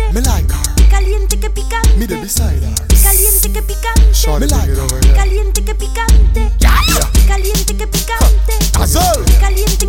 Me like her. Caliente que picante. Me the beside her. Caliente que picante. Short, me like her. Caliente que picante. Yeah. Caliente que picante. Azul. Caliente